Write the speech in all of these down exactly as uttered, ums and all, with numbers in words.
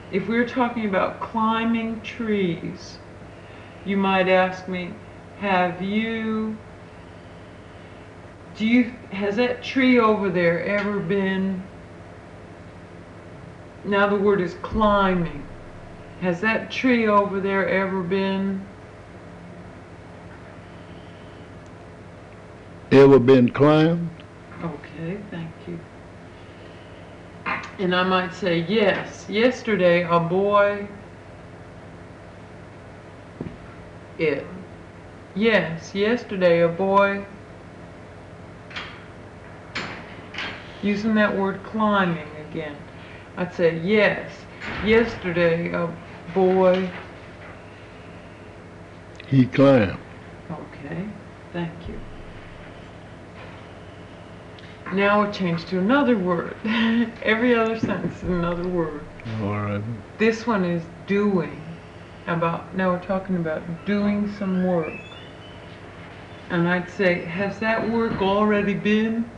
If we were talking about climbing trees, you might ask me, have you, do you, has that tree over there ever been, now the word is climbing, has that tree over there ever been, Ever been climbed? okay, thank you. And I might say, yes, yesterday a boy, it, yes, yesterday a boy, using that word climbing again. I'd say, yes, yesterday a boy, He climbed. okay, thank you. Now we'll change to another word. Every other sentence is another word. All right. This one is doing. About, now we're talking about doing some work. And I'd say, has that work already been?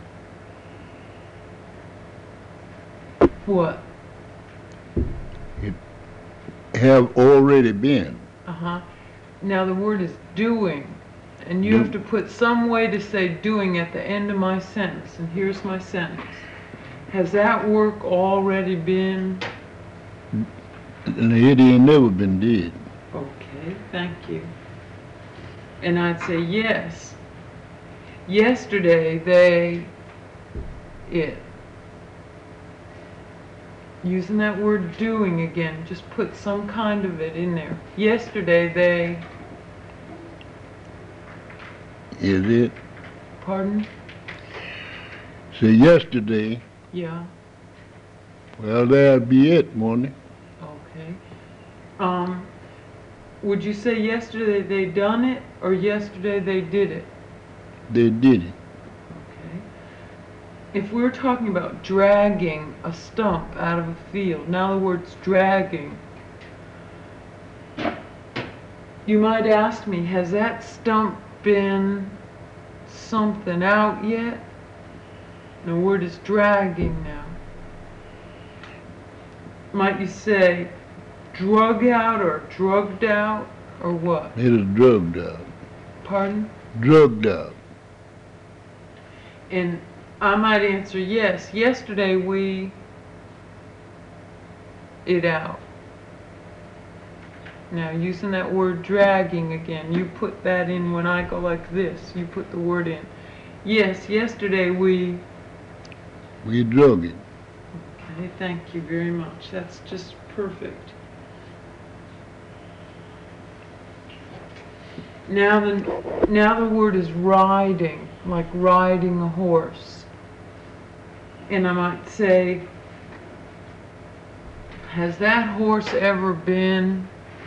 What? It have already been. Uh-huh. Now the word is doing. And you Do- have to put some way to say doing at the end of my sentence. And here's my sentence. Has that work already been? And it ain't never been did. Okay, thank you. And I'd say yes. Yesterday they, it. Using that word doing again, just put some kind of it in there. Yesterday they, Is it? pardon? So yesterday, Yeah, well, that'd be it, won't it? okay. Um, would you say yesterday they done it or yesterday they did it? They did it. Okay. If we were talking about dragging a stump out of a field, now the word's dragging, you might ask me, has that stump been something out yet? The word is dragging now. Might you say drug out or drugged out or what? It is drugged out. Pardon? Drugged out. And I might answer yes. Yesterday we it out. Now using that word dragging again, you put that in when I go like this. You put the word in. Yes, yesterday we, We drug it. okay, thank you very much. That's just perfect. Now the, now the word is riding, like riding a horse. And I might say, has that horse ever been,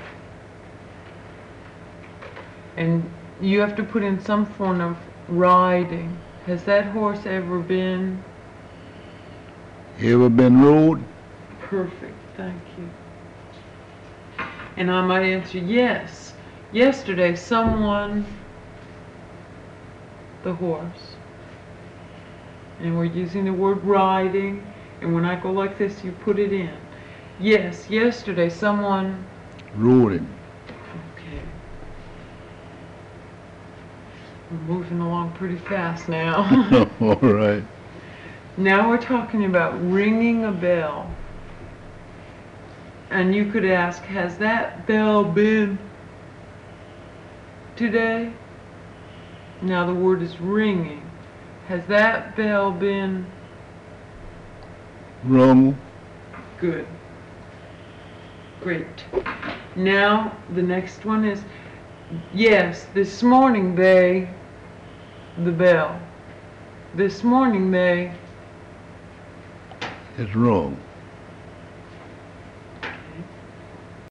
and you have to put in some form of riding. Has that horse ever been? Ever been rode? Perfect, thank you. And I might answer yes. Yesterday someone, the horse. And we're using the word riding, and when I go like this, you put it in. Yes, yesterday someone, Rode him. okay. We're moving along pretty fast now. All right. Now we're talking about ringing a bell. And you could ask, has that bell been today? Now the word is ringing. Has that bell been? Rung. Good. Great. Now the next one is, yes, this morning they, the bell. This morning they, It's wrong.